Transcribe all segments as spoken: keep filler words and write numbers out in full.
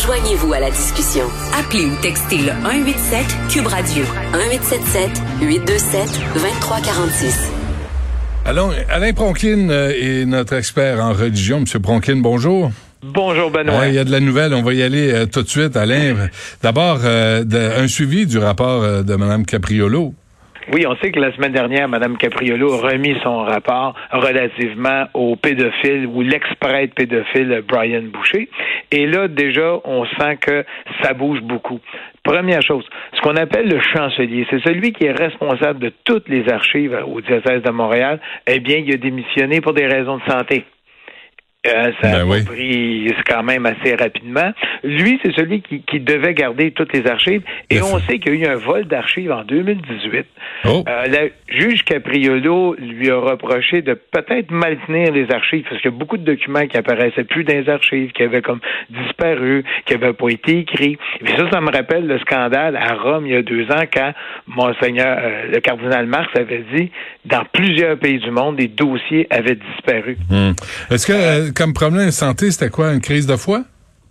Joignez-vous à la discussion. Appelez ou textez le un huit sept Cube Radio un huit sept sept huit deux sept deux trois quatre six. Allons, Alain Pronkin est notre expert en religion. Monsieur Pronkin, bonjour. Bonjour Benoît. Il euh, y a de la nouvelle, on va y aller euh, tout de suite, Alain. D'abord, euh, de, un suivi du rapport euh, de Mme Capriolo. Oui, on sait que la semaine dernière, Mme Capriolo a remis son rapport relativement au pédophile ou l'ex-prêtre pédophile Brian Boucher. Et là, déjà, on sent que ça bouge beaucoup. Première chose, ce qu'on appelle le chancelier, c'est celui qui est responsable de toutes les archives au diocèse de Montréal. Eh bien, il a démissionné pour des raisons de santé. Euh, ça ben a oui. pris quand même assez rapidement. Lui, c'est celui qui, qui devait garder toutes les archives. Et Merci. On sait qu'il y a eu un vol d'archives en deux mille dix-huit. Oh. Euh, la juge Capriolo lui a reproché de peut-être mal tenir les archives, parce qu'il y a beaucoup de documents qui apparaissaient plus dans les archives, qui avaient comme disparu, qui n'avaient pas été écrits. Et puis ça, ça me rappelle le scandale à Rome il y a deux ans, quand Monseigneur, euh, le cardinal Marx avait dit, dans plusieurs pays du monde, des dossiers avaient disparu. Hum. Est-ce que... Euh, comme problème de santé, c'était quoi, une crise de foie?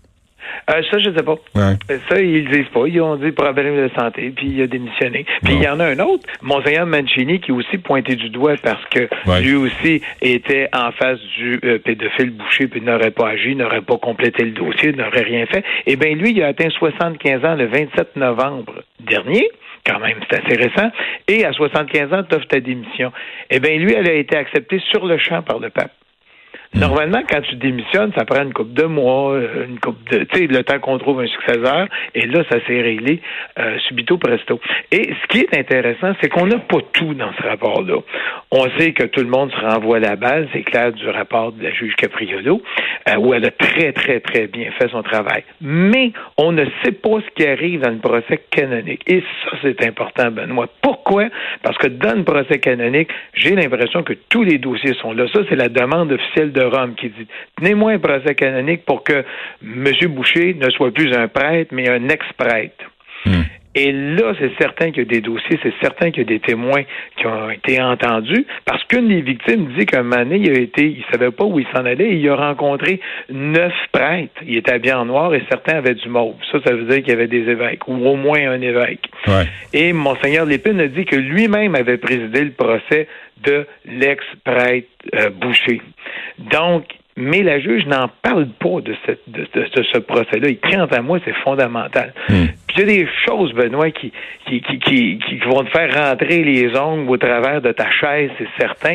Euh, ça, je sais pas. Ouais. Ça, ils le disent pas. Ils ont dit problème de santé, puis il a démissionné. Puis il y en a un autre, Monseigneur Mancini, qui est aussi pointé du doigt parce que ouais. lui aussi était en face du euh, pédophile Boucher, puis n'aurait pas agi, n'aurait pas complété le dossier, n'aurait rien fait. Eh bien, lui, il a atteint soixante-quinze ans le vingt-sept novembre dernier. Quand même, c'est assez récent. Et à soixante-quinze ans, t'offres ta démission. Eh bien, lui, elle a été acceptée sur le champ par le pape. Normalement, quand tu démissionnes, ça prend une couple de mois, une couple de, tu sais, le temps qu'on trouve un successeur, et là, ça s'est réglé euh, subito presto. Et ce qui est intéressant, c'est qu'on n'a pas tout dans ce rapport-là. On sait que tout le monde se renvoie à la balle, c'est clair, du rapport de la juge Capriolo, euh, où elle a très, très, très bien fait son travail. Mais on ne sait pas ce qui arrive dans le procès canonique. Et ça, c'est important, Benoît. Pourquoi? Parce que dans le procès canonique, j'ai l'impression que tous les dossiers sont là. Ça, c'est la demande officielle de Rome qui dit « Tenez-moi un procès canonique pour que M. Boucher ne soit plus un prêtre, mais un ex-prêtre. Mmh. » Et là, c'est certain qu'il y a des dossiers, c'est certain qu'il y a des témoins qui ont été entendus, parce qu'une des victimes dit qu'un moment donné, il a été, il savait pas où il s'en allait, et il a rencontré neuf prêtres. Il était habillé en noir et certains avaient du mauve. Ça, ça veut dire qu'il y avait des évêques, ou au moins un évêque. Ouais. Et Monseigneur Lépine a dit que lui-même avait présidé le procès de l'ex-prêtre euh, Boucher. Donc, mais la juge n'en parle pas de, cette, de, de, de ce procès-là. Et quant à moi, c'est fondamental. Mm. Puis il y a des choses, Benoît, qui, qui, qui, qui, qui vont te faire rentrer les ongles au travers de ta chaise, c'est certain.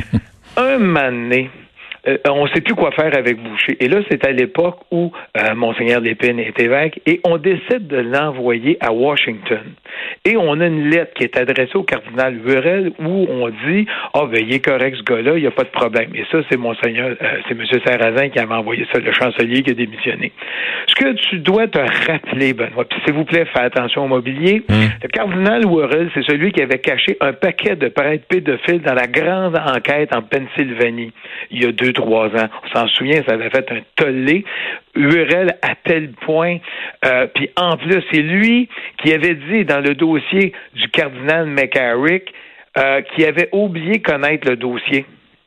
Un moment donné, Euh, on ne sait plus quoi faire avec Boucher. Et là, c'est à l'époque où euh, Monseigneur Lépine est évêque et on décide de l'envoyer à Washington. Et on a une lettre qui est adressée au cardinal Hurel où on dit « Ah, ben, il est correct, ce gars-là, il n'y a pas de problème. » Et ça, c'est Monseigneur, euh, c'est M. Sarrazin qui avait envoyé ça, le chancelier qui a démissionné. Ce que tu dois te rappeler, Benoît, puis s'il vous plaît, fais attention au mobilier, mmh. le cardinal Hurel, c'est celui qui avait caché un paquet de prêtres pédophiles dans la grande enquête en Pennsylvanie, il y a deux trois ans. On s'en souvient, ça avait fait un tollé. Hurel à tel point. Euh, puis en plus, c'est lui qui avait dit dans le dossier du cardinal McCarrick euh, qu'il avait oublié connaître le dossier.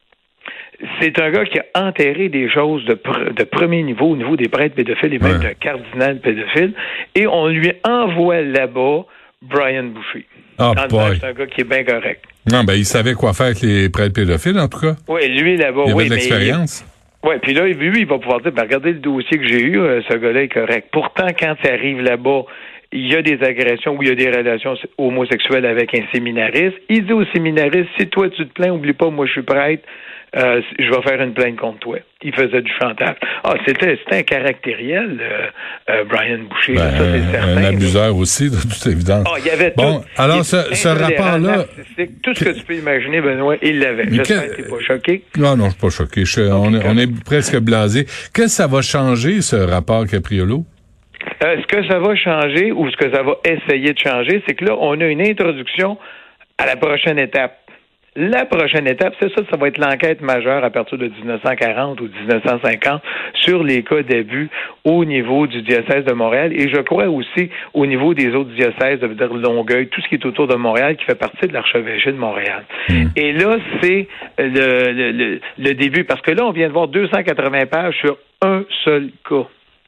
C'est un gars qui a enterré des choses de, pr- de premier niveau, au niveau des prêtres pédophiles et même ouais. d'un cardinal pédophile. Et on lui envoie là-bas Brian Boucher. Oh boy. C'est un gars qui est bien correct. Non, ben il savait quoi faire avec les prêtres pédophiles, en tout cas. Oui, lui, là-bas, il avait oui. de l'expérience. Oui, puis là, lui, il va pouvoir dire, ben, regardez le dossier que j'ai eu, euh, ce gars-là est correct. Pourtant, quand ça arrive là-bas, il y a des agressions ou il y a des relations homosexuelles avec un séminariste. Il dit au séminariste, si toi tu te plains, oublie pas, moi je suis prêtre, euh, je vais faire une plainte contre toi. Il faisait du chantage. Ah, c'était, c'était un caractériel, euh, euh, Brian Boucher, ben, ça c'est certain. Un abuseur aussi, de toute évidence. Ah, il y avait bon, tout. alors ce, ce rapport-là... Tout ce que tu peux imaginer, Benoît, il l'avait. Mais J'espère que tu n'es pas choqué. Non, non, je suis pas choqué. Je, okay, on, est, on est presque blasé. Qu'est-ce que ça va changer, ce rapport Capriolo? Euh, ce que ça va changer, ou ce que ça va essayer de changer, c'est que là, on a une introduction à la prochaine étape. La prochaine étape, c'est ça, ça va être l'enquête majeure à partir de dix-neuf cent quarante ou dix-neuf cent cinquante sur les cas d'abus au niveau du diocèse de Montréal et je crois aussi au niveau des autres diocèses, de dire Longueuil, tout ce qui est autour de Montréal qui fait partie de l'archevêché de Montréal. Mmh. Et là, c'est le, le, le, le début, parce que là, on vient de voir deux cent quatre-vingts pages sur un seul cas.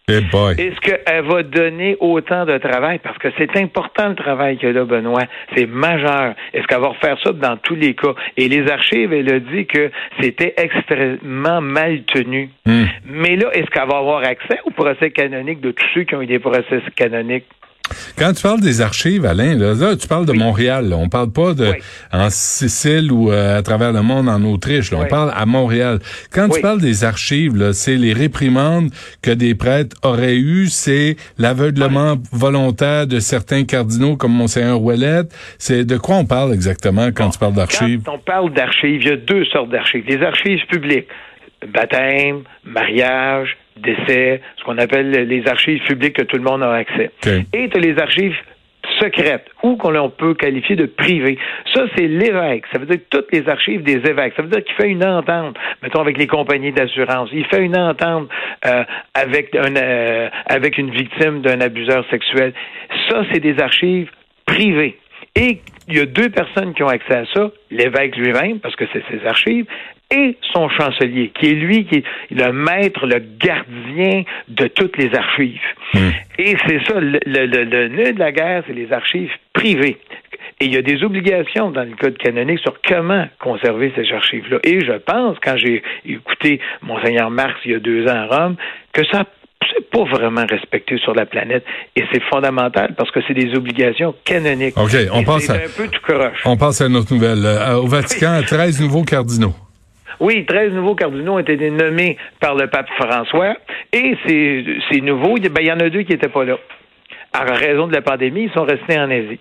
Hey boy. Est-ce qu'elle va donner autant de travail? Parce que c'est important le travail qu'elle a, Benoît. C'est majeur. Est-ce qu'elle va refaire ça dans tous les cas? Et les archives, elle a dit que c'était extrêmement mal tenu. Mm. Mais là, est-ce qu'elle va avoir accès au procès canonique de tous ceux qui ont eu des procès canoniques? Quand tu parles des archives, Alain, là, là tu parles de oui. Montréal. Là. On parle pas de oui. en Sicile ou euh, à travers le monde en Autriche. Là. Oui. On parle à Montréal. Quand oui. tu parles des archives, là, c'est les réprimandes que des prêtres auraient eues, c'est l'aveuglement oui. volontaire de certains cardinaux comme Monseigneur Ouellette. C'est de quoi on parle exactement quand bon, tu parles d'archives? Quand on parle d'archives, il y a deux sortes d'archives. Les archives publiques, baptême, mariage, décès, ce qu'on appelle les archives publiques que tout le monde a accès. Okay. Et tu as les archives secrètes, ou qu'on peut qualifier de privées. Ça, c'est l'évêque. Ça veut dire toutes les archives des évêques. Ça veut dire qu'il fait une entente, mettons, avec les compagnies d'assurance. Il fait une entente euh, avec, un, euh, avec une victime d'un abuseur sexuel. Ça, c'est des archives privées. Et il y a deux personnes qui ont accès à ça, l'évêque lui-même, parce que c'est ses archives, et son chancelier, qui est lui qui est le maître, le gardien de toutes les archives. Mmh. Et c'est ça, le, le, le, le nœud de la guerre, c'est les archives privées. Et il y a des obligations dans le code canonique sur comment conserver ces archives-là. Et je pense, quand j'ai écouté Monseigneur Marx il y a deux ans à Rome, que ça c'est pas vraiment respecté sur la planète. Et c'est fondamental parce que c'est des obligations canoniques. OK, on et passe c'est à... un peu tout croche. On passe à une autre nouvelle. Euh, au Vatican, oui. treize nouveaux cardinaux. Oui, treize nouveaux cardinaux ont été nommés par le pape François. Et ces, ces nouveaux, ben, il y en a deux qui n'étaient pas là. À raison de la pandémie, ils sont restés en Asie.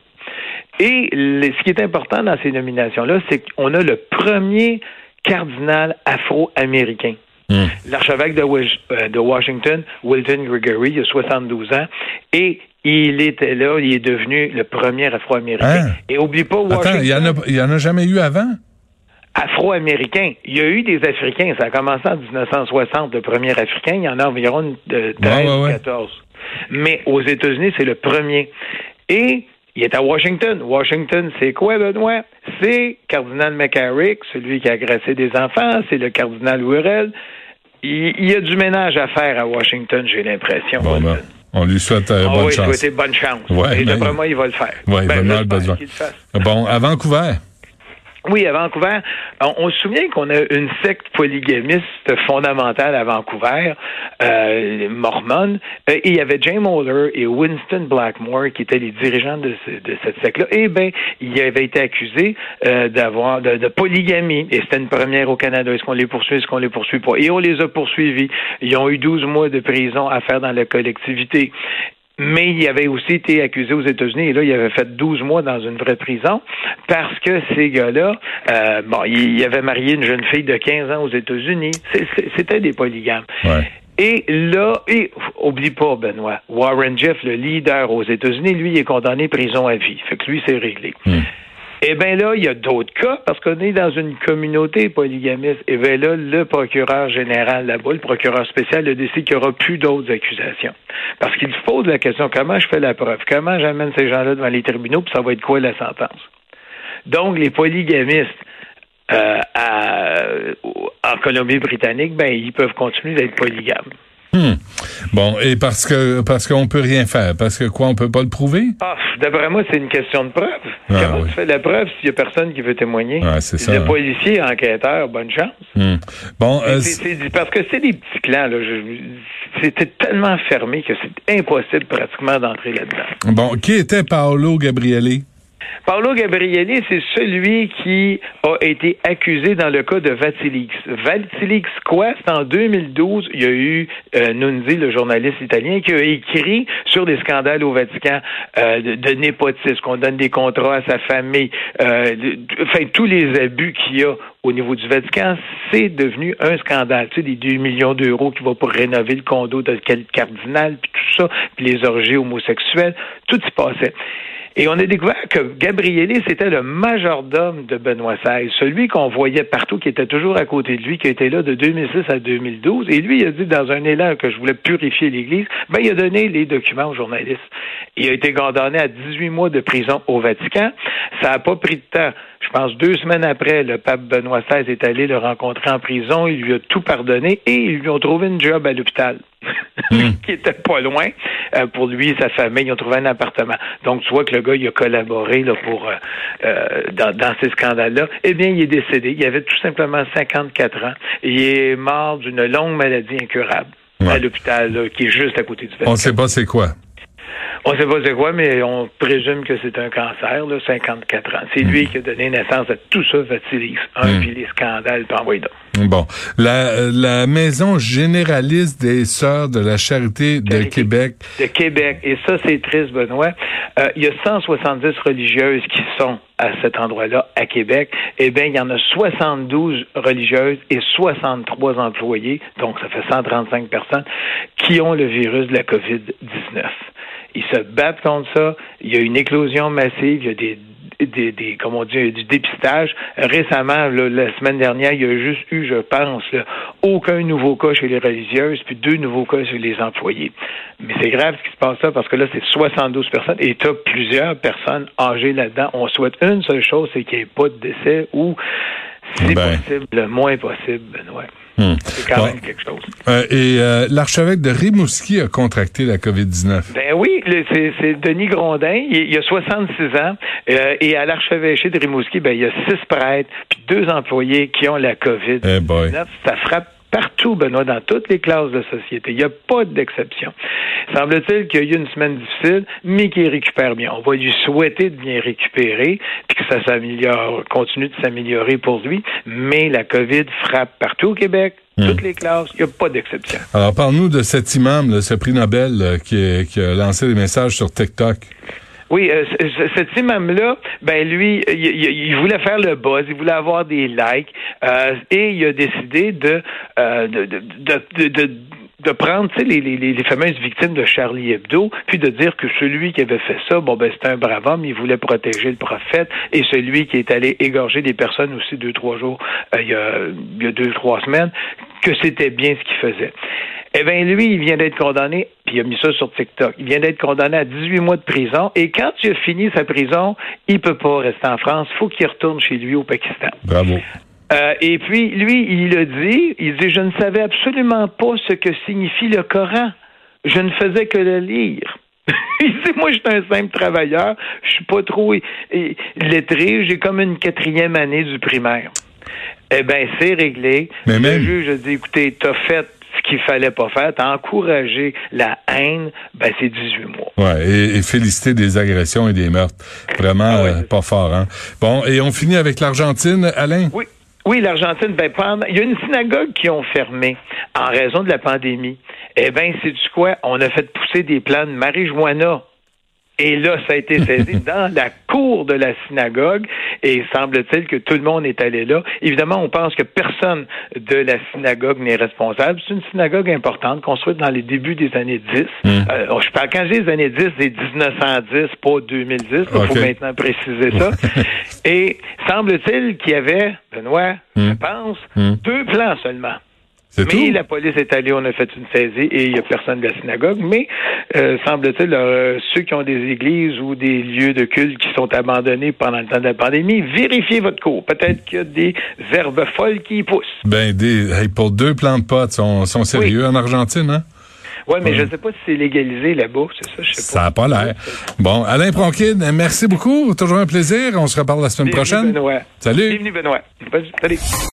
Et le, ce qui est important dans ces nominations-là, c'est qu'on a le premier cardinal afro-américain. Mmh. L'archevêque de, de Washington, Wilton Gregory, il a soixante-douze ans, et il était là, il est devenu le premier afro-américain. Hein? Et oublie pas Washington. Attends, il y en a, il y en a jamais eu avant? Afro-américain. Il y a eu des Africains. Ça a commencé en dix-neuf cent soixante, le premier Africain. Il y en a environ de treize, ouais, ouais, ouais. quatorze. Mais aux États-Unis, c'est le premier. Et il est à Washington. Washington, c'est quoi, Benoît? C'est cardinal McCarrick, celui qui a agressé des enfants. C'est le cardinal Wurel. Il, il y a du ménage à faire à Washington, j'ai l'impression. Bon, ben, on lui souhaite euh, bonne oh, oui, chance. Oui, souhaiter bonne chance. Ouais, Et d'après moi, il va le faire. Oui, ben, vraiment besoin. Qu'il le fasse. Bon, à Vancouver. Oui, à Vancouver. On, on se souvient qu'on a une secte polygamiste fondamentale à Vancouver, euh, mormone. Euh, et il y avait James Oler et Winston Blackmore qui étaient les dirigeants de, ce, de cette secte-là. Eh bien, il avait été accusé euh, d'avoir de, de polygamie. Et c'était une première au Canada. Est-ce qu'on les poursuit, est-ce qu'on les poursuit pas? Et on les a poursuivis. Ils ont eu douze mois de prison à faire dans la collectivité. Mais il avait aussi été accusé aux États-Unis, et là, il avait fait douze mois dans une vraie prison, parce que ces gars-là, euh, bon, il avait marié une jeune fille de quinze ans aux États-Unis. C'est, c'est, c'était des polygames. Ouais. Et là, et oublie pas, Benoît, Warren Jeffs, le leader aux États-Unis, lui, il est condamné prison à vie. Fait que lui, c'est réglé. Mm. Eh bien là, il y a d'autres cas, parce qu'on est dans une communauté polygamiste. Et bien là, le procureur général là-bas, le procureur spécial, a décidé qu'il n'y aura plus d'autres accusations. Parce qu'il se pose la question, comment je fais la preuve? Comment j'amène ces gens-là devant les tribunaux, puis ça va être quoi la sentence? Donc, les polygamistes euh, à, en Colombie-Britannique, ben ils peuvent continuer d'être polygames. Hmm. Bon, et parce que parce qu'on peut rien faire, parce que quoi, on peut pas le prouver? Ah, d'après moi, c'est une question de preuve. Ah, Comment oui. tu fais la preuve s'il y a personne qui veut témoigner? Ah, c'est ça. Le policier, enquêteur, bonne chance. Hmm. Bon, euh, c'est, c'est, parce que c'est des petits clans, là. Je, c'était tellement fermé que c'est impossible pratiquement d'entrer là-dedans. Bon, qui était Paolo Gabriele? Paolo Gabriele, c'est celui qui a été accusé dans le cas de Vatilix. Vatilix quoi? C'est en deux mille douze, il y a eu euh, Nunzi, le journaliste italien, qui a écrit sur des scandales au Vatican euh, de, de népotisme, qu'on donne des contrats à sa famille, euh, de, enfin, tous les abus qu'il y a au niveau du Vatican, c'est devenu un scandale. Tu sais, des deux millions d'euros qui vont pour rénover le condo de quel cardinal, puis tout ça, puis les orgies homosexuelles, tout s'y passait. Et on a découvert que Gabriele, c'était le majordome de Benoît seize, celui qu'on voyait partout, qui était toujours à côté de lui, qui était là de deux mille six à deux mille douze. Et lui, il a dit, dans un élan que je voulais purifier l'Église, ben, il a donné les documents aux journalistes. Il a été condamné à dix-huit mois de prison au Vatican. Ça n'a pas pris de temps. Je pense deux semaines après, le pape Benoît seize est allé le rencontrer en prison. Il lui a tout pardonné et ils lui ont trouvé une job à l'hôpital. mmh. qui était pas loin. Euh, pour lui et sa famille, ils ont trouvé un appartement. Donc, tu vois que le gars, il a collaboré là, pour euh, euh, dans, dans ces scandales-là. Eh bien, il est décédé. Il avait tout simplement cinquante-quatre ans. Il est mort d'une longue maladie incurable ouais. à l'hôpital là, qui est juste à côté du vingt-quatre. On ne sait pas c'est quoi. On ne sait pas c'est quoi, mais on présume que c'est un cancer, là, cinquante-quatre ans. C'est mmh. lui qui a donné naissance à tout ça, Vatilis. Un, mmh. puis les scandales, puis envoyé donc. Bon. La, la Maison généraliste des Sœurs de la Charité de, de Québec. De Québec. Et ça, c'est triste, Benoît. Euh, il y a cent soixante-dix religieuses qui sont à cet endroit-là, à Québec. Eh bien, il y en a soixante-douze religieuses et soixante-trois employés, donc ça fait cent trente-cinq personnes, qui ont le virus de la covid dix-neuf. Ils se battent contre ça. Il y a une éclosion massive. Il y a des, des, des comme on dit, du dépistage. Récemment, là, la semaine dernière, il y a juste eu, je pense, là, aucun nouveau cas chez les religieuses, puis deux nouveaux cas chez les employés. Mais c'est grave ce qui se passe là, parce que là, c'est soixante-douze personnes et tu as plusieurs personnes âgées là-dedans. On souhaite une seule chose, c'est qu'il n'y ait pas de décès ou, si ben. possible, le moins possible, Benoît. Hum. C'est quand bon. même quelque chose. Euh, et euh, l'archevêque de Rimouski a contracté la covid dix-neuf. Ben oui, le, c'est, c'est Denis Grondin. Il, il a soixante-six ans. Euh, et à l'archevêché de Rimouski, ben il y a six prêtres puis deux employés qui ont la covid dix-neuf. Hey ça frappe partout, Benoît, dans toutes les classes de société. Il n'y a pas d'exception. Semble-t-il qu'il y a eu une semaine difficile, mais qu'il récupère bien. On va lui souhaiter de bien récupérer, puis que ça s'améliore, continue de s'améliorer pour lui, mais la COVID frappe partout au Québec, mmh. toutes les classes, il n'y a pas d'exception. Alors, parle-nous de cet imam, là, ce prix Nobel là, qui, est, qui a lancé des messages sur TikTok. Oui, euh, cet imam-là, ben lui, il, il, il voulait faire le buzz, il voulait avoir des likes, euh, et il a décidé de, euh, de, de, de, de, de prendre, tu sais, les, les, les fameuses victimes de Charlie Hebdo, puis de dire que celui qui avait fait ça, bon ben c'était un brave homme, il voulait protéger le prophète, et celui qui est allé égorger des personnes aussi deux, trois jours, euh, il y a, il y a deux, trois semaines, que c'était bien ce qu'il faisait. Eh bien, lui, il vient d'être condamné, puis il a mis ça sur TikTok, il vient d'être condamné à dix-huit mois de prison, et quand il a fini sa prison, il peut pas rester en France, il faut qu'il retourne chez lui au Pakistan. Bravo. Euh, et puis, lui, il a dit, il dit, je ne savais absolument pas ce que signifie le Coran. Je ne faisais que le lire. Il dit, moi, je suis un simple travailleur, je suis pas trop lettré, j'ai comme une quatrième année du primaire. Eh bien, c'est réglé. Mais même... Le juge a dit, écoutez, t'as fait ce qu'il fallait pas faire, t'as encouragé la haine, ben c'est dix-huit mois. Ouais, et, et féliciter des agressions et des meurtres. Vraiment ah, oui. euh, pas fort, hein. Bon, et on finit avec l'Argentine, Alain? Oui. Oui, l'Argentine, ben, pendant, il y a une synagogue qui ont fermé en raison de la pandémie. Eh bien, c'est du quoi? On a fait pousser des plants de marijuana. Et là, ça a été saisi dans la cour de la synagogue et semble-t-il que tout le monde est allé là. Évidemment, on pense que personne de la synagogue n'est responsable. C'est une synagogue importante, construite dans les débuts des années dix. Mm. Euh, je parle, quand je dis les années dix, c'est dix-neuf cent dix, pas deux mille dix. Il okay. faut maintenant préciser ça. Et semble-t-il qu'il y avait, Benoît, mm. je pense, mm. deux plans seulement. C'est mais tout? La police est allée, on a fait une saisie et il n'y a personne de la synagogue. Mais euh, semble-t-il, euh, ceux qui ont des églises ou des lieux de culte qui sont abandonnés pendant le temps de la pandémie, vérifiez votre cour. Peut-être qu'il y a des herbes folles qui y poussent. Ben, des, hey, pour deux plants de potes, sont, sont sérieux oui. en Argentine, hein? Oui, mais ouais. je ne sais pas si c'est légalisé là-bas, c'est ça, je sais pas. Ça n'a pas l'air. Bon, Alain Pronkin, merci beaucoup. Toujours un plaisir. On se reparle la semaine Bienvenue prochaine. Benoît. Salut. Bienvenue, Benoît. Salut.